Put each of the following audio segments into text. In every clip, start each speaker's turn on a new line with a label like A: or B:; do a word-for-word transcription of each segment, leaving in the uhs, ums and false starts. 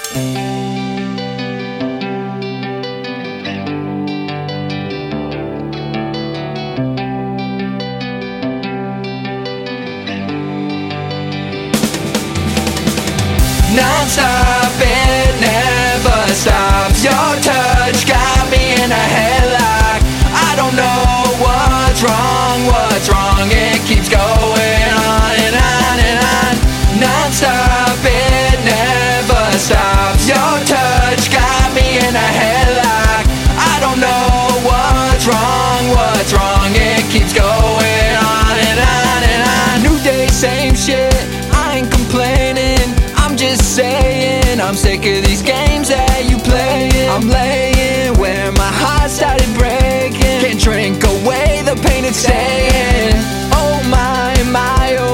A: Non-stop, it never stops. Your touch got me in a headlock. I don't know what's wrong, what's wrong. It keeps going on and on and on. Non-stop, it never stops. Your touch got me in a headlock. I don't know what's wrong, what's wrong. It keeps going on and on and on. New day, same shit, I ain't complaining. I'm just saying, I'm sick of these games that you play. I'm laying where my heart started breaking. Can't drink away the pain it's staying. Oh my, my, oh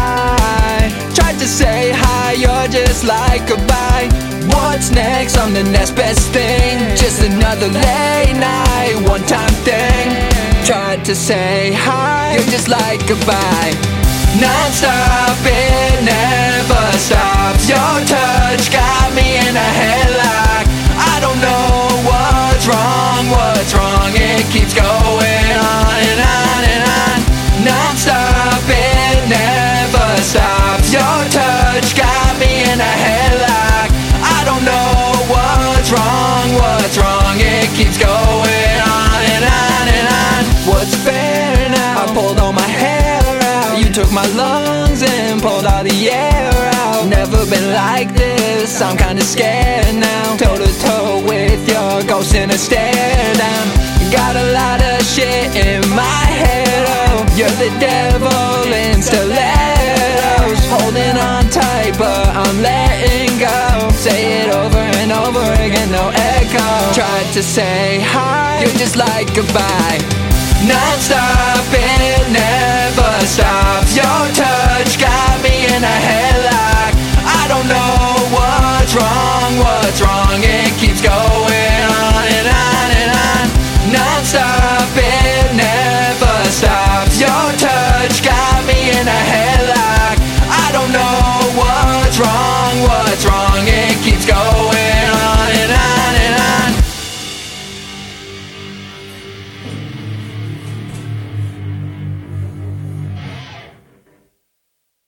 A: my. Tried to say hi, you're just like goodbye. What's next? I'm the next best thing. Just another late night, one time thing. Tried to say hi, you're just like goodbye. Non-stop, it never stops. Your touch got me in a headlock. I don't know what's wrong, what's wrong. It keeps going on and on and on. Non-stop, it never stops. Your touch got me in a headlock. I don't know what's wrong, what's wrong. It keeps going on and on and on. What's fair now? I pulled all my hair out. You took my lungs and pulled all the air out. Never been like this, I'm kinda scared now. Toe to toe with your ghost in a stare down. Got a lot of shit in my head, oh. You're the devil in stilettos. Holding on tight but I'm letting go. Say it over and over again, no echo. Tried to say hi, you're just like goodbye. Non-stop, it never stops. Your touch got me in a headlock. I don't know what's wrong, what's wrong. It keeps going